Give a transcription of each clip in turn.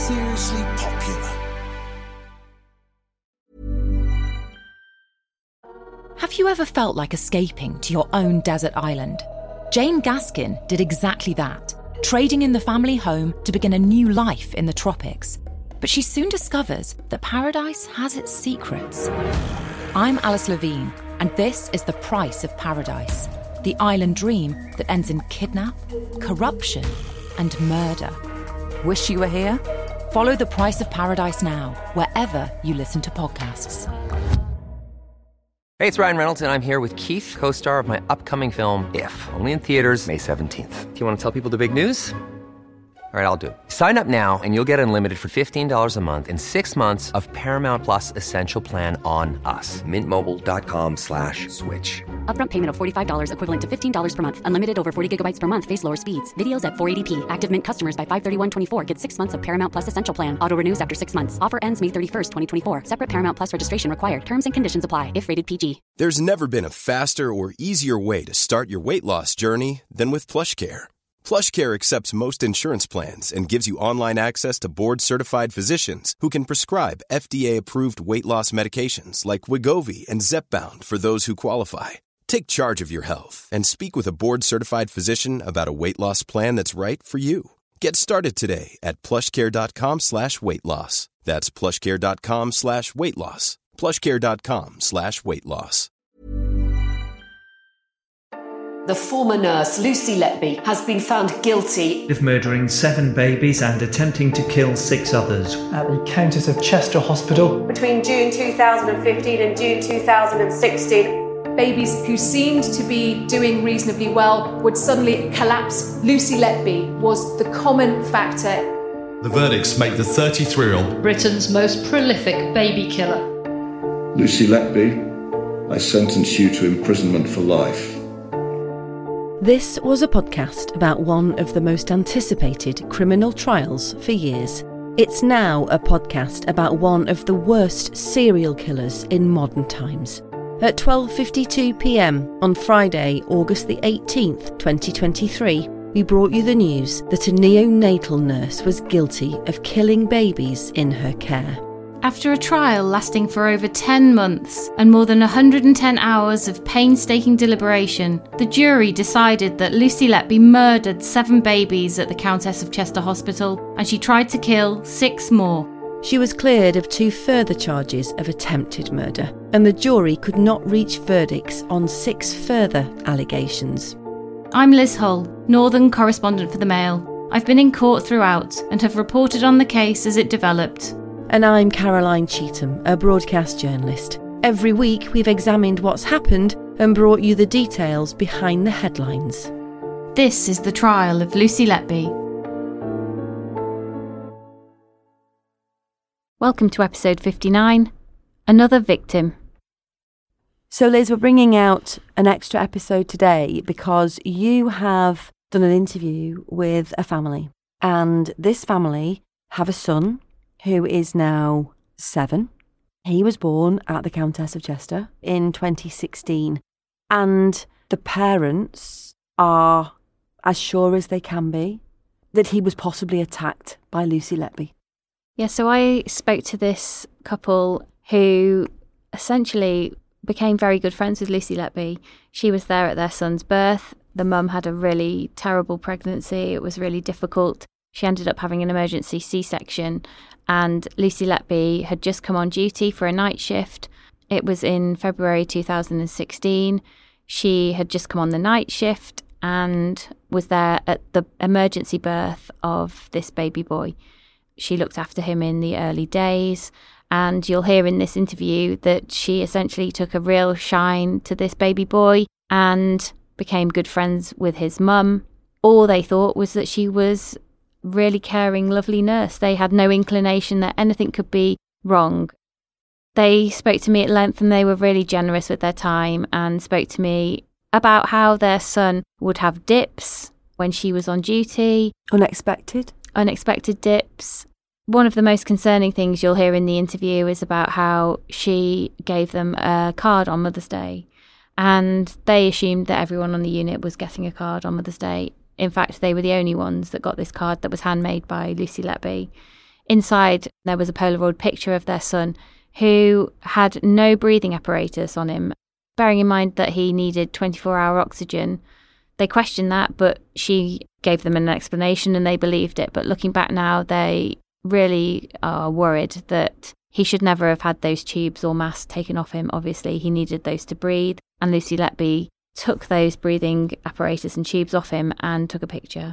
seriously popular. Have you ever felt like escaping to your own desert island? Jane Gaskin did exactly that, trading in the family home to begin a new life in the tropics. But she soon discovers that paradise has its secrets. I'm Alice Levine, and this is The Price of Paradise, the island dream that ends in kidnap, corruption, and murder. Wish you were here? Follow The Price of Paradise now, wherever you listen to podcasts. Hey, it's Ryan Reynolds, and I'm here with Keith, co-star of my upcoming film, If, only in theaters May 17th. Do you want to tell people the big news? All right, I'll do it. Sign up now and you'll get unlimited for $15 a month and 6 months of Paramount Plus Essential Plan on us. MintMobile.com/switch. Upfront payment of $45 equivalent to $15 per month. Unlimited over 40 gigabytes per month. Face lower speeds. Videos at 480p. Active Mint customers by 531.24 get 6 months of Paramount Plus Essential Plan. Auto renews after 6 months. Offer ends May 31st, 2024. Separate Paramount Plus registration required. Terms and conditions apply if rated PG. There's never been a faster or easier way to start your weight loss journey than with PlushCare. PlushCare accepts most insurance plans and gives you online access to board-certified physicians who can prescribe FDA-approved weight loss medications like Wegovy and Zepbound for those who qualify. Take charge of your health and speak with a board-certified physician about a weight loss plan that's right for you. Get started today at plushcare.com/weight loss. That's plushcare.com/weight loss. plushcare.com/weight loss. The former nurse, Lucy Letby, has been found guilty of murdering 7 babies and attempting to kill 6 others at the Countess of Chester Hospital between June 2015 and June 2016. Babies who seemed to be doing reasonably well would suddenly collapse. Lucy Letby was the common factor. The verdicts make the 33-year-old Britain's most prolific baby killer. Lucy Letby, I sentence you to imprisonment for life. This was a podcast about one of the most anticipated criminal trials for years. It's now a podcast about one of the worst serial killers in modern times. At 12:52 p.m. on Friday, August the 18th, 2023, we brought you the news that a neonatal nurse was guilty of killing babies in her care. After a trial lasting for over 10 months and more than 110 hours of painstaking deliberation, the jury decided that Lucy Letby murdered 7 babies at the Countess of Chester Hospital, and she tried to kill 6 more. She was cleared of 2 further charges of attempted murder, and the jury could not reach verdicts on 6 further allegations. I'm Liz Hull, Northern correspondent for the Mail. I've been in court throughout and have reported on the case as it developed. And I'm Caroline Cheetham, a broadcast journalist. Every week we've examined what's happened and brought you the details behind the headlines. This is the trial of Lucy Letby. Welcome to episode 59, Another Victim. So Liz, we're bringing out an extra episode today because you have done an interview with a family. And this family have a son who is now 7. He was born at the Countess of Chester in 2016. And the parents are as sure as they can be that he was possibly attacked by Lucy Letby. Yeah, so I spoke to this couple who essentially became very good friends with Lucy Letby. She was there at their son's birth. The mum had a really terrible pregnancy. It was really difficult. She ended up having an emergency C-section, and Lucy Letby had just come on duty for a night shift. It was in February 2016. She had just come on the night shift and was there at the emergency birth of this baby boy. She looked after him in the early days, and you'll hear in this interview that she essentially took a real shine to this baby boy and became good friends with his mum. All they thought was that she was really caring, lovely nurse. They had no inclination that anything could be wrong. They spoke to me at length and they were really generous with their time and spoke to me about how their son would have dips when she was on duty. Unexpected dips. One of the most concerning things you'll hear in the interview is about how she gave them a card on Mother's Day, and they assumed that everyone on the unit was getting a card on Mother's Day. In fact, they were the only ones that got this card that was handmade by Lucy Letby. Inside, there was a Polaroid picture of their son who had no breathing apparatus on him, bearing in mind that he needed 24-hour oxygen. They questioned that, but she gave them an explanation and they believed it. But looking back now, they really are worried that he should never have had those tubes or masks taken off him. Obviously, he needed those to breathe. And Lucy Letby took those breathing apparatus and tubes off him and took a picture.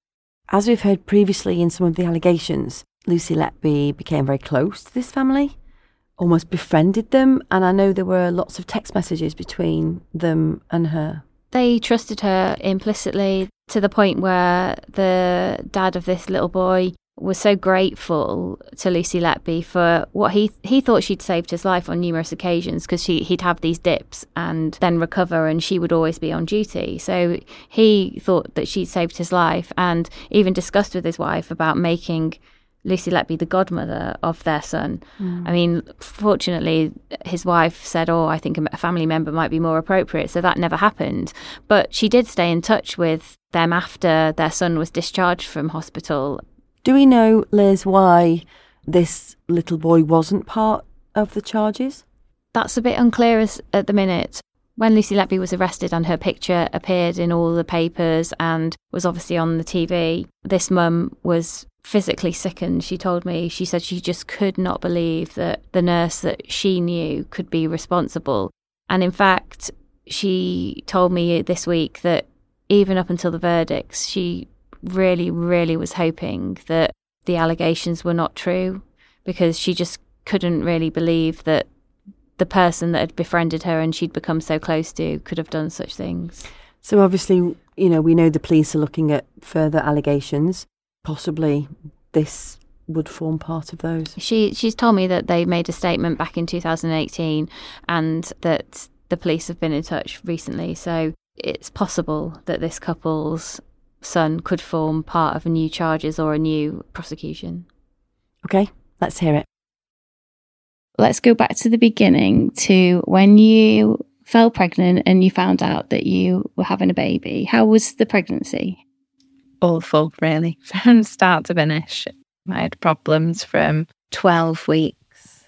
As we've heard previously in some of the allegations, Lucy Letby became very close to this family, almost befriended them. And I know there were lots of text messages between them and her. They trusted her implicitly to the point where the dad of this little boy was so grateful to Lucy Letby for what he thought she'd saved his life on numerous occasions, because he'd have these dips and then recover and she would always be on duty. So he thought that she'd saved his life and even discussed with his wife about making Lucy Letby the godmother of their son. I mean, fortunately, his wife said, I think a family member might be more appropriate, so that never happened. But she did stay in touch with them after their son was discharged from hospital. Do we know, Liz, why this little boy wasn't part of the charges? That's a bit unclear at the minute. When Lucy Letby was arrested and her picture appeared in all the papers and was obviously on the TV, this mum was physically sickened. She told me, she said she just could not believe that the nurse that she knew could be responsible. And in fact, she told me this week that even up until the verdicts, she really, really was hoping that the allegations were not true, because she just couldn't really believe that the person that had befriended her and she'd become so close to could have done such things. So obviously, we know the police are looking at further allegations. Possibly this would form part of those. She's told me that they made a statement back in 2018 and that the police have been in touch recently. So it's possible that this couple's son could form part of a new charges or a new prosecution. Okay, let's hear it. Let's go back to the beginning, to when you fell pregnant and you found out that you were having a baby. How was the pregnancy? Awful, really, from start to finish. I had problems from 12 weeks.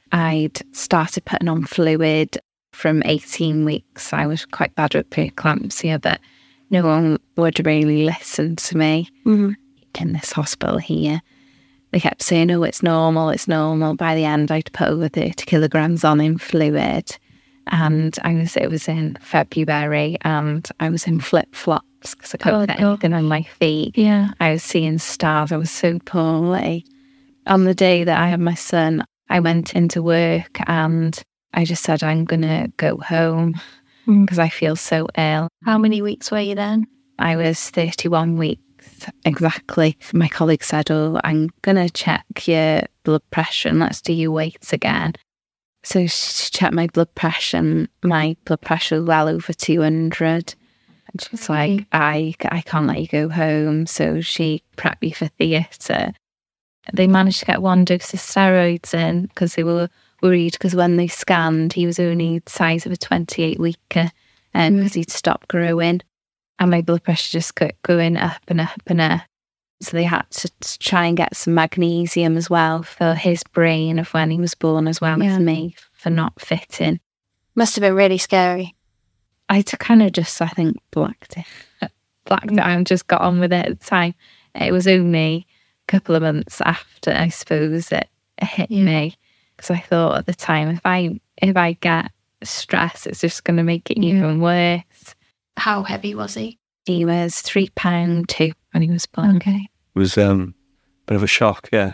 I'd started putting on fluid from 18 weeks. I was quite bad with preeclampsia, but no one would really listen to me in this hospital here. They kept saying, it's normal, it's normal. By the end, I'd put over 30 kilograms on in fluid. And it was in February and I was in flip-flops because I couldn't get anything on my feet. Yeah. I was seeing stars. I was so poorly. On the day that I had my son, I went into work and I just said, I'm going to go home because I feel so ill. How many weeks were you then? I was 31 weeks. Exactly. My colleague said, I'm going to check your blood pressure and let's do your weights again. So she checked my blood pressure and my blood pressure was well over 200. And she's like, I can't let you go home. So she prepped me for theatre. They managed to get 1 dose of steroids in because they were worried, because when they scanned, he was only the size of a 28-weeker because he'd stopped growing. And my blood pressure just kept going up and up and up. So they had to try and get some magnesium as well for his brain of when he was born, as well as me, for not fitting. Must have been really scary. I kind of just, I think, blacked it out and just got on with it at the time. It was only a couple of months after, I suppose, it hit me. Because I thought at the time, if I get stress, it's just going to make it even worse. How heavy was he? He was 3 pound 2 when he was born. Okay. It was a bit of a shock, yeah.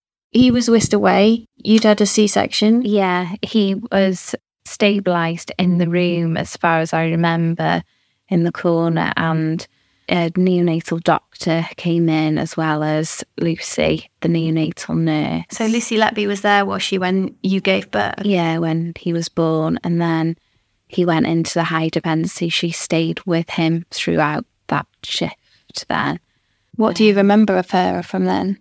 He was whisked away. You'd had a C-section. Yeah, he was stabilised in the room, as far as I remember, in the corner, and a neonatal doctor came in, as well as Lucy, the neonatal nurse. So Lucy Letby was there, was she, when you gave birth? Yeah, when he was born, and then he went into the high dependency. She stayed with him throughout that shift then. What do you remember of her from then?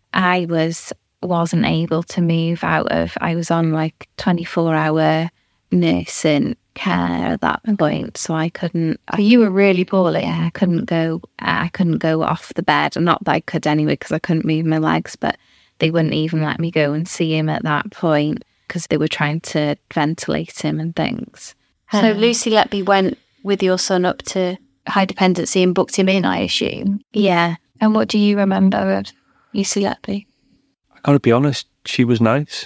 I wasn't able to move out of, I was on like 24-hour nursing care at that point, so I couldn't. You were really poorly. Yeah, I couldn't go off the bed. Not that I could anyway, because I couldn't move my legs, but they wouldn't even let me go and see him at that point because they were trying to ventilate him and things. So Lucy Letby went with your son up to high dependency and booked him in, I assume? Yeah. And what do you remember of Lucy Letby? I gotta be honest, she was nice.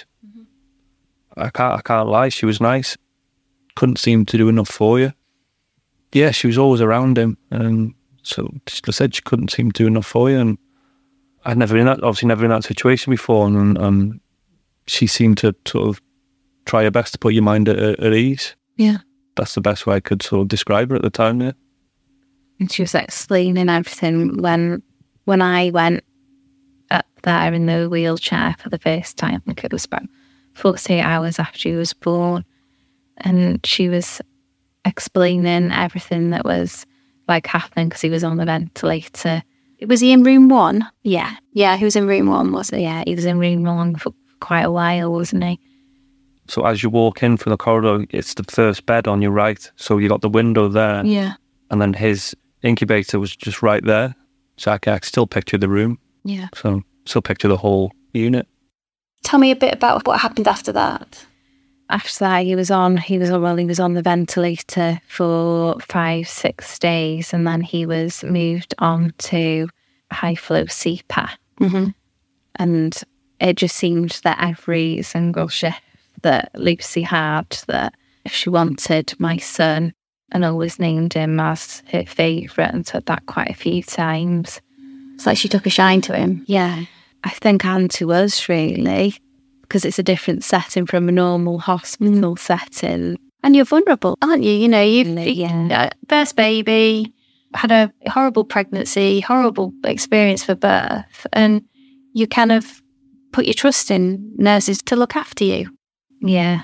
I can't lie, she was nice. Couldn't seem to do enough for you. Yeah, she was always around him, and so I said she couldn't seem to do enough for you. And I'd never been in that situation before, and she seemed to sort of try her best to put your mind at ease. Yeah. That's the best way I could sort of describe her at the time, yeah. And she was explaining everything when I went up there in the wheelchair for the first time. I think it was about 48 hours after he was born. And she was explaining everything that was like happening because he was on the ventilator. Was he in room 1? Yeah. Yeah, he was in room 1, wasn't he? Yeah, he was in room 1 for quite a while, wasn't he? So as you walk in from the corridor, it's the first bed on your right. So you got the window there. Yeah. And then his incubator was just right there. So I can still picture the room. Yeah. So still picture the whole unit. Tell me a bit about what happened after that. After that, he was on the ventilator for 5-6 days, and then he was moved on to high flow CPAP. Mm-hmm. And it just seemed that every single shift that Lucy had, that if she wanted my son, and always named him as her favourite and said that quite a few times. It's like she took a shine to him. Yeah, I think, and to us really, because it's a different setting from a normal hospital setting. And you're vulnerable, aren't you? You know, first baby, had a horrible pregnancy, horrible experience for birth, and you kind of put your trust in nurses to look after you. Yeah.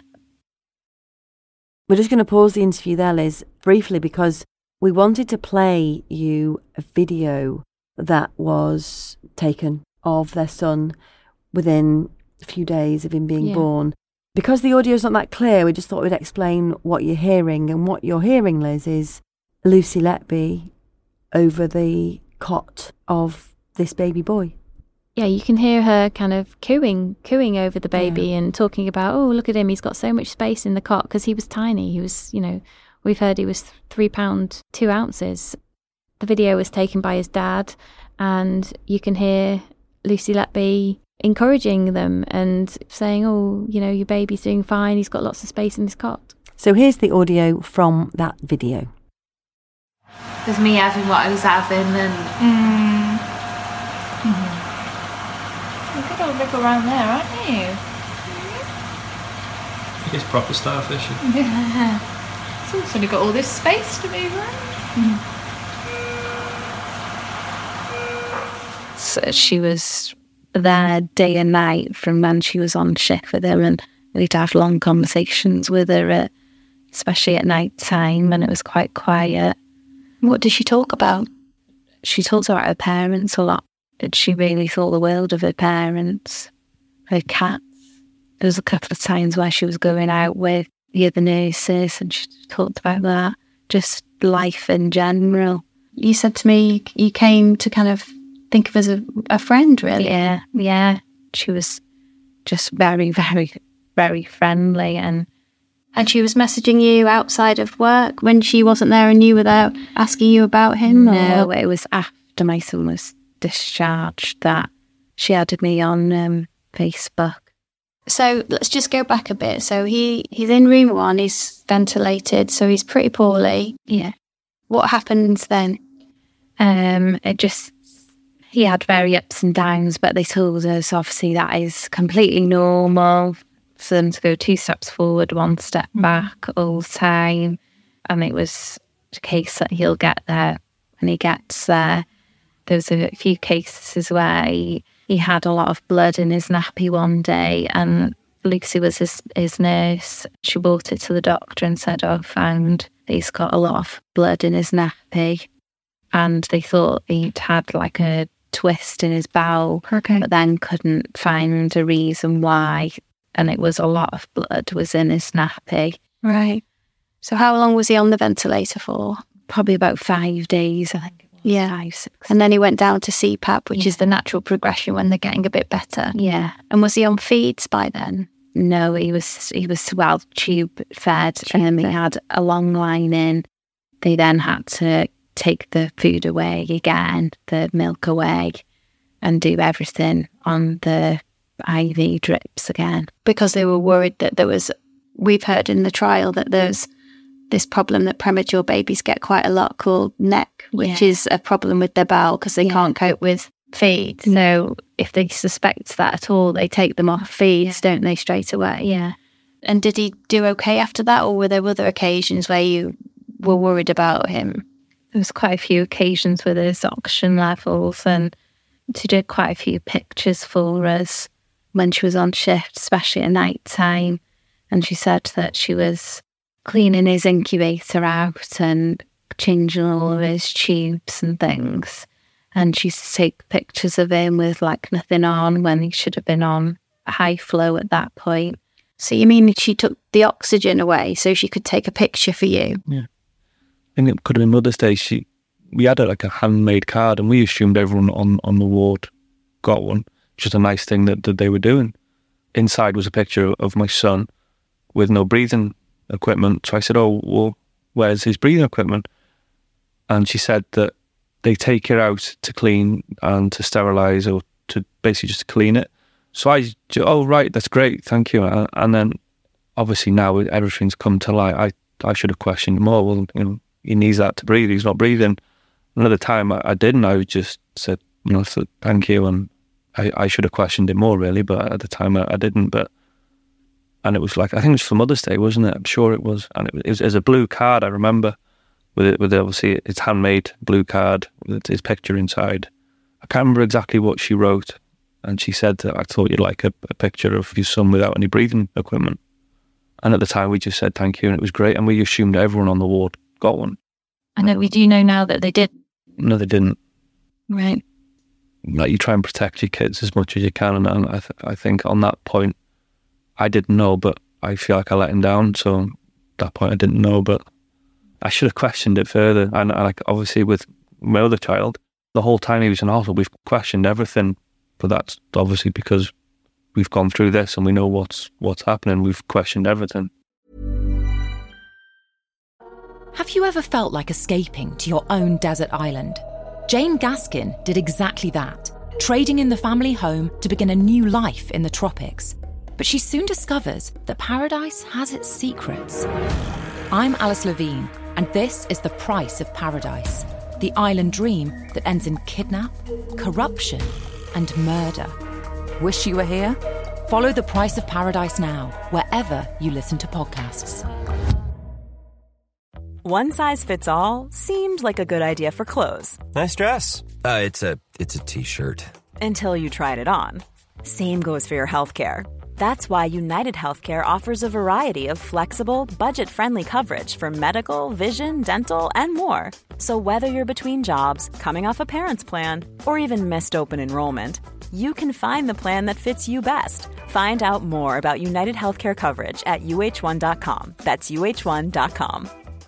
We're just going to pause the interview there, Liz, briefly, because we wanted to play you a video that was taken of their son within a few days of him being born. Because the audio's not that clear, we just thought we'd explain what you're hearing. And what you're hearing, Liz, is Lucy Letby over the cot of this baby boy. Yeah, you can hear her kind of cooing over the baby and talking about, oh, look at him, he's got so much space in the cot, because he was tiny. He was, we've heard he was 3 pounds 2 ounces. The video was taken by his dad, and you can hear Lucy Letby encouraging them and saying, oh, your baby's doing fine, he's got lots of space in his cot. So here's the audio from that video. There's me having what I was having, and you could all look around there, aren't you? It's proper starfish. Yeah. It's also got all this space to move around. So she was there day and night from when she was on shift with her, and we'd have long conversations with her, especially at night time, and it was quite quiet. What did she talk about? She talked about her parents a lot. She really thought the world of her parents, her cats. There was a couple of times where she was going out with the other nurses and she talked about that, just life in general. You said to me you came to kind of think of as a friend, really. Yeah. She was just very, very, very friendly. And she was messaging you outside of work when she wasn't there and you were there, asking you about him? No, it was after my son was discharged that she added me on Facebook. So let's just go back a bit. So he's in room 1, he's ventilated, so he's pretty poorly. Yeah. What happens then? He had very ups and downs, but they told us obviously that is completely normal for them to go 2 steps forward, 1 step back all the time. And it was a case that he'll get there when he gets there. There was a few cases where he had a lot of blood in his nappy one day, and Lucy was his nurse. She brought it to the doctor and said, oh, I found he's got a lot of blood in his nappy. And they thought he'd had like a twist in his bowel, but then couldn't find a reason why. And it was a lot of blood was in his nappy. Right. So how long was he on the ventilator for? Probably about 5 days, I think it was. Yeah. 5, 6. And then he went down to CPAP, which is the natural progression when they're getting a bit better. Yeah. And was he on feeds by then? No, he was well tube fed. He had a long line in. They then had to take the food away again, the milk away, and do everything on the IV drips again. Because they were worried that we've heard in the trial that there's this problem that premature babies get quite a lot called neck, which is a problem with their bowel because they can't cope with feed. So if they suspect that at all, they take them off feeds, don't they, straight away? Yeah. And did he do okay after that, or were there other occasions where you were worried about him? There was quite a few occasions with his oxygen levels, and she did quite a few pictures for us when she was on shift, especially at night time. And she said that she was cleaning his incubator out and changing all of his tubes and things. And she used to take pictures of him with like nothing on when he should have been on high flow at that point. So you mean she took the oxygen away so she could take a picture for you? Yeah. I think it could have been Mother's Day. We had a handmade card, and we assumed everyone on the ward got one. Just a nice thing that they were doing. Inside was a picture of my son with no breathing equipment. So I said, "Oh, well, where's his breathing equipment?" And she said that they take it out to clean and to sterilise, or to basically just clean it. So oh, right, that's great, thank you. And then obviously now everything's come to light. I should have questioned more. Well, he needs that to breathe. He's not breathing. Another time I didn't. I just said, so thank you. And I should have questioned it more, really. But at the time I didn't. And it was like, I think it was for Mother's Day, wasn't it? I'm sure it was. And it was a blue card, I remember, with obviously its handmade blue card with his picture inside. I can't remember exactly what she wrote. And she said that I thought you'd like a picture of your son without any breathing equipment. And at the time we just said thank you, and it was great. And we assumed everyone on the ward got one. I know, we do know now that they did. No, they didn't. Right. Like, you try and protect your kids as much as you can. And I think on that point, I didn't know, but I feel like I let him down. So at that point I didn't know, but I should have questioned it further. And like, obviously with my other child, the whole time he was in hospital, we've questioned everything. But that's obviously because we've gone through this and we know what's happening. We've questioned everything. Have you ever felt like escaping to your own desert island? Jane Gaskin did exactly that, trading in the family home to begin a new life in the tropics. But she soon discovers that paradise has its secrets. I'm Alice Levine, and this is The Price of Paradise, the island dream that ends in kidnap, corruption, and murder. Wish you were here? Follow The Price of Paradise now, wherever you listen to podcasts. One size fits all seemed like a good idea for clothes. Nice dress. It's a t-shirt. Until you tried it on. Same goes for your healthcare. That's why United Healthcare offers a variety of flexible, budget-friendly coverage for medical, vision, dental, and more. So whether you're between jobs, coming off a parent's plan, or even missed open enrollment, you can find the plan that fits you best. Find out more about United Healthcare coverage at uh1.com. That's uh1.com.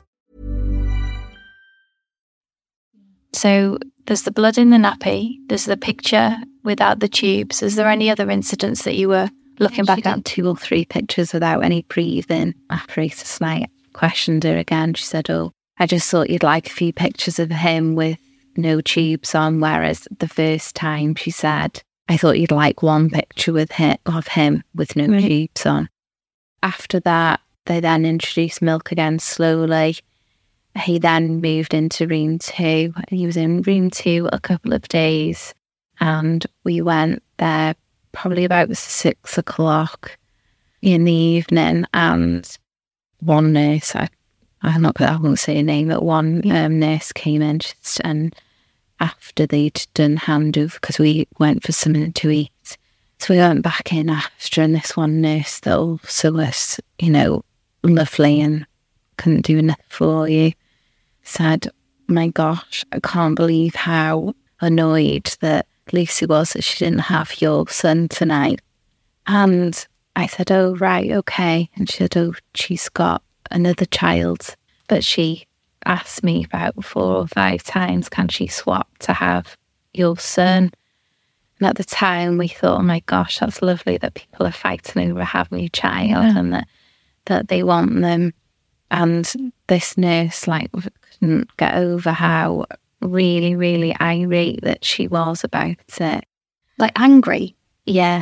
So there's the blood in the nappy, there's the picture without the tubes. Is there any other incidents that you were looking back at? 2 or 3 pictures without any breathing apparatus. And I questioned her again. She said, "Oh, I just thought you'd like a few pictures of him with no tubes on." Whereas the first time she said, "I thought you'd like one picture of him with no tubes on." After that, they then introduced milk again slowly. He then moved into room 2. He was in room 2 a couple of days, and we went there probably about 6 o'clock in the evening. And one nurse, I won't say her name, but one nurse came in, and after they'd done handover, because we went for something to eat, so we went back in after, and this one nurse that also was, lovely and couldn't do nothing for you, said, "My gosh, I can't believe how annoyed that Lucy was that she didn't have your son tonight." And I said, "Oh, right, okay." And she said, "Oh, she's got another child, but she asked me about 4 or 5 times, can she swap to have your son? And at the time we thought, oh my gosh, that's lovely that people are fighting over having a child and that they want them. And this nurse couldn't get over how really, really irate that she was about it. Angry? Yeah.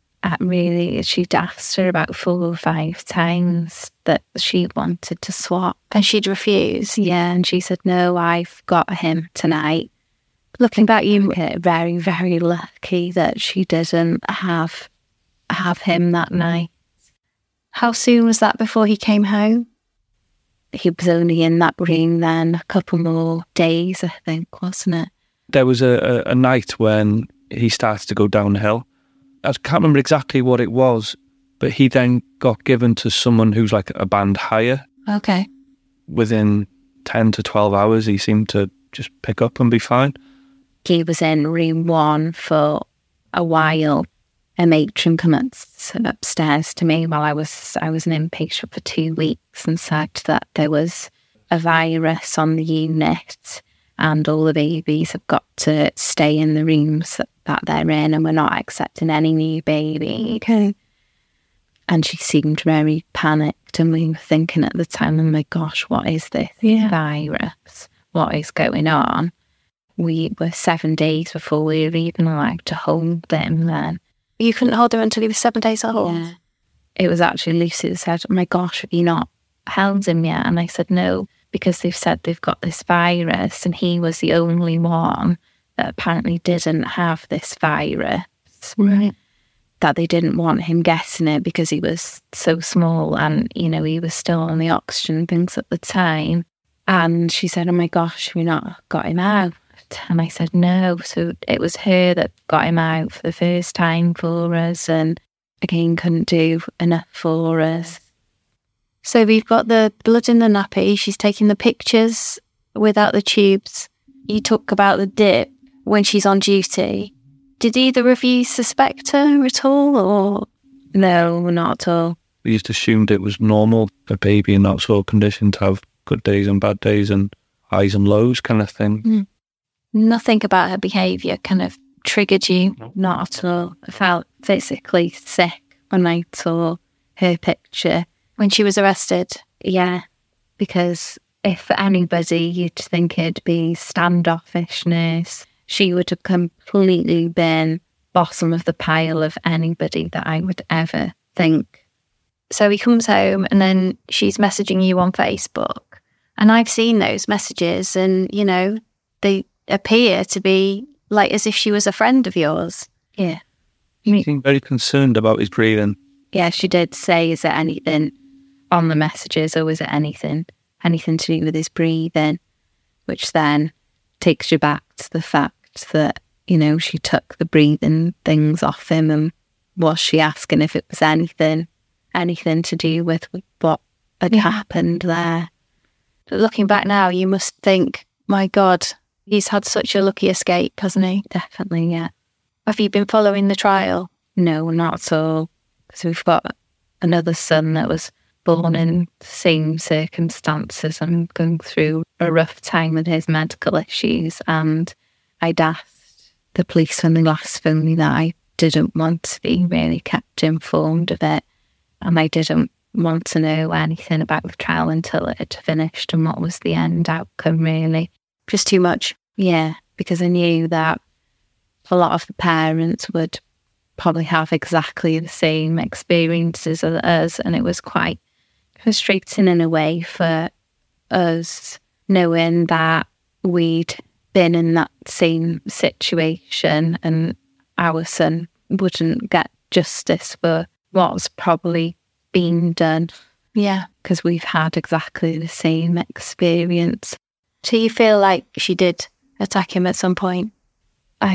She'd asked her about 4 or 5 times that she wanted to swap. And she'd refuse? Yeah, and she said, no, I've got him tonight. Looking back, you were very, very lucky that she didn't have him that night. How soon was that before he came home? He was only in that room then a couple more days, I think, wasn't it? There was a night when he started to go downhill. I can't remember exactly what it was, but he then got given to someone who's like a band higher. Okay. Within 10 to 12 hours, he seemed to just pick up and be fine. He was in room 1 for a while. A matron came upstairs to me while I was an inpatient for 2 weeks and said that there was a virus on the unit and all the babies have got to stay in the rooms that they're in and we're not accepting any new baby. Okay. And she seemed very panicked and we were thinking at the time, oh my gosh, what is this virus? What is going on? We were 7 days before we were even allowed to hold them then. You couldn't hold him until he was 7 days old? Yeah. It was actually Lucy that said, oh my gosh, have you not held him yet? And I said, no, because they've said they've got this virus and he was the only one that apparently didn't have this virus. Right. That they didn't want him getting it because he was so small and, he was still on the oxygen and things at the time. And she said, oh my gosh, we not got him out. And I said, no. So it was her that got him out for the first time for us and again couldn't do enough for us. So we've got the blood in the nappy. She's taking the pictures without the tubes. You talk about the dip when she's on duty. Did either of you suspect her at all, or? No, not at all. We just assumed it was normal for a baby in that sort of condition to have good days and bad days and highs and lows kind of thing. Mm. Nothing about her behaviour kind of triggered you? No. Not at all. I felt physically sick when I saw her picture. When she was arrested? Yeah, because if anybody you'd think it'd be standoffishness, she would have completely been bottom of the pile of anybody that I would ever think. So he comes home and then she's messaging you on Facebook. And I've seen those messages and, they appear to be like as if she was a friend of yours. Yeah. She seemed very concerned about his breathing. Yeah, she did say, is there anything on the messages or was it anything to do with his breathing? Which then takes you back to the fact that, she took the breathing things off him and was she asking if it was anything to do with what had happened there? But looking back now, you must think, my God, he's had such a lucky escape, hasn't he? Definitely, yeah. Have you been following the trial? No, not at all. Because we've got another son that was born in the same circumstances and going through a rough time with his medical issues. And I'd asked the police when they last phoned me that I didn't want to be really kept informed of it. And I didn't want to know anything about the trial until it had finished and what was the end outcome, really. Just too much. Yeah, because I knew that a lot of the parents would probably have exactly the same experiences as us, and it was quite frustrating in a way for us knowing that we'd been in that same situation and our son wouldn't get justice for what's probably been done. Yeah. Because we've had exactly the same experience. Do you feel like she did attack him at some point? I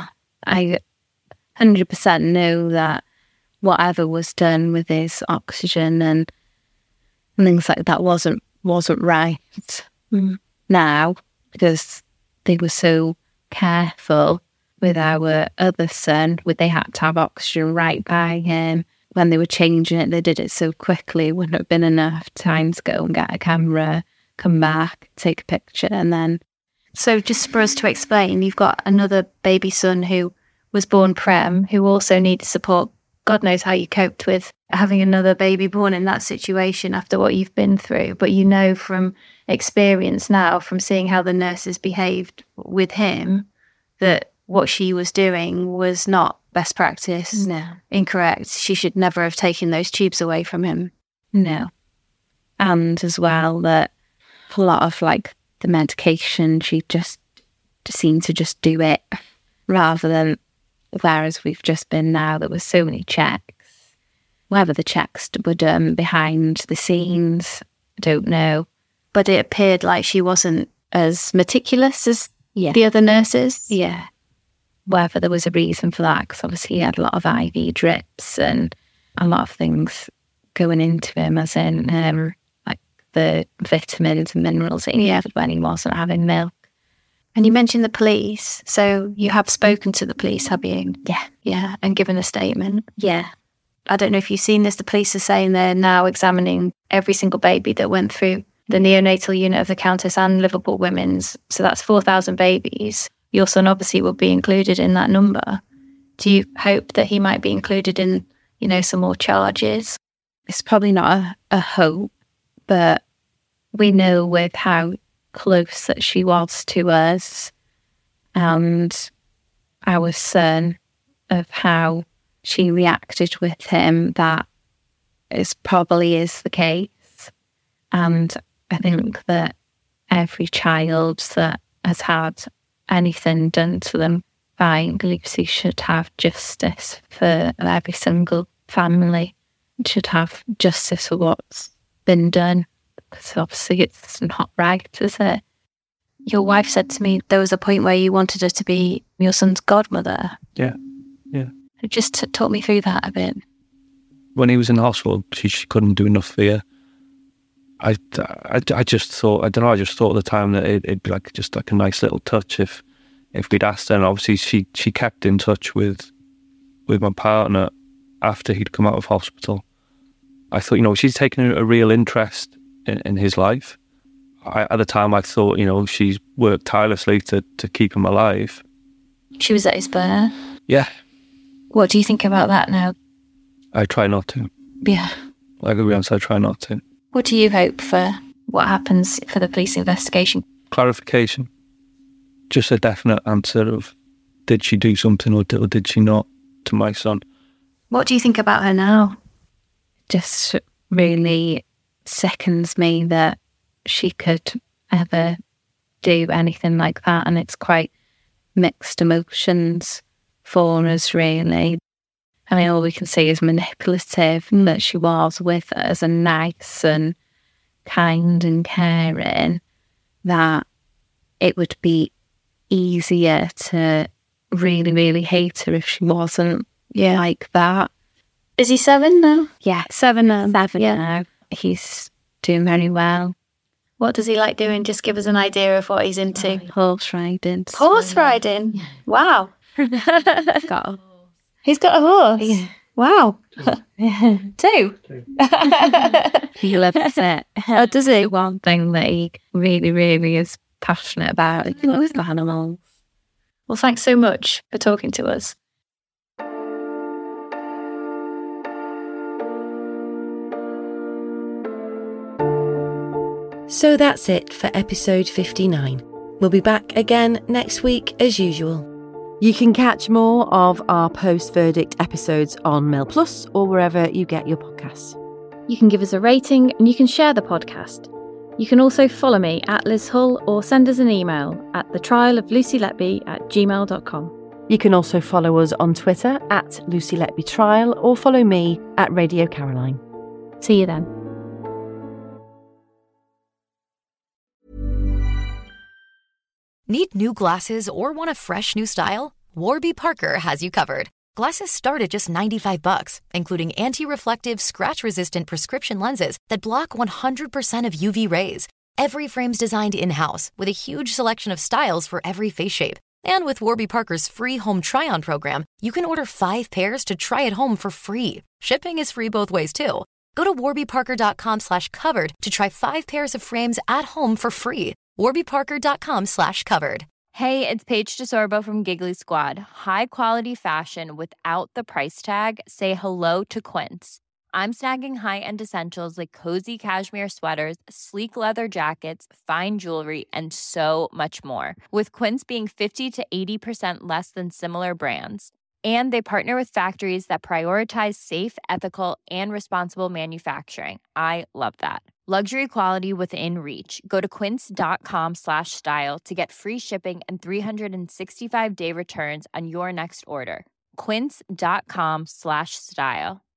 100% know that whatever was done with his oxygen and things like that wasn't right now, because they were so careful with our other son. They had to have oxygen right by him. When they were changing it, they did it so quickly. It wouldn't have been enough time to go and get a camera. come back, take a picture, and then... So just for us to explain, you've got another baby son who was born prem, who also needed support. God knows how you coped with having another baby born in that situation after what you've been through. But you know from experience now, from seeing how the nurses behaved with him, that what she was doing was not best practice. No. Incorrect. She should never have taken those tubes away from him. No. And as well, that a lot of like the medication, she just seemed to just do it rather than, whereas we've just been now, there were so many checks. Whether the checks were done behind the scenes, I don't know. But it appeared like she wasn't as meticulous as Yeah. the other nurses. Yeah. Whether there was a reason for that, because obviously he had a lot of IV drips and a lot of things going into him, as in like the vitamins and minerals that he needed when he wasn't having milk. And you mentioned the police, so you have spoken to the police, have you? Yeah. Yeah, and given a statement. Yeah. I don't know if you've seen this, the police are saying they're now examining every single baby that went through the neonatal unit of the Countess and Liverpool Women's. So that's 4,000 babies. Your son obviously will be included in that number. Do you hope that he might be included in, you know, some more charges? It's probably not a hope, but we know with how close that she was to us and our son, of how she reacted with him, that is probably is the case. And I think that every child that has had anything done to them by Lucy should have justice for every single family. Should have justice for what's been done, because obviously it's not right, is it? Your wife said to me there was a point where you wanted her to be your son's godmother. Yeah. Just talk me through that a bit. When he was in hospital, she couldn't do enough for you. I just thought, I don't know, I just thought at the time that it'd be like just like a nice little touch if we'd asked her. And obviously she kept in touch with my partner after he'd come out of hospital. I thought, you know, she's taken a real interest in his life. At the time, I thought, you know, she's worked tirelessly to keep him alive. She was at his birth. Yeah. What do you think about that now? I try not to. Yeah. Like, to be honest, I try not to. What do you hope for what happens for the police investigation? Clarification. Just a definite answer of, did she do something or did she not to my son? What do you think about her now? Just really sickens me that she could ever do anything like that, and it's quite mixed emotions for us, really. I mean, all we can see is manipulative, that she was with us, and nice and kind and caring, that it would be easier to really, really hate her if she wasn't like that. Is he 7 now? Yeah. 7 now. 7 now. He's doing very well. What does he like doing? Just give us an idea of what he's into. Horse riding. Horse riding? Yeah. Wow. He's got a horse? Yeah. Wow. 2. He loves it. Oh, does he? One thing that he really, really is passionate about is animals. Well, thanks so much for talking to us. So that's it for episode 59. We'll be back again next week as usual. You can catch more of our post-verdict episodes on Mail Plus or wherever you get your podcasts. You can give us a rating and you can share the podcast. You can also follow me at Liz Hull or send us an email at thetrialoflucyletby@gmail.com. You can also follow us on Twitter at Lucy Letby Trial or follow me at Radio Caroline. See you then. Need new glasses or want a fresh new style? Warby Parker has you covered. Glasses start at just $95, including anti-reflective, scratch-resistant prescription lenses that block 100% of UV rays. Every frame's designed in-house with a huge selection of styles for every face shape. And with Warby Parker's free home try-on program, you can order 5 pairs to try at home for free. Shipping is free both ways, too. Go to warbyparker.com/covered to try 5 pairs of frames at home for free. warbyparker.com/covered. Hey, it's Paige DeSorbo from Giggly Squad. High quality fashion without the price tag. Say hello to Quince. I'm snagging high-end essentials like cozy cashmere sweaters, sleek leather jackets, fine jewelry, and so much more. With Quince being 50 to 80% less than similar brands. And they partner with factories that prioritize safe, ethical, and responsible manufacturing. I love that. Luxury quality within reach. Go to quince.com/style to get free shipping and 365-day returns on your next order. Quince.com/style.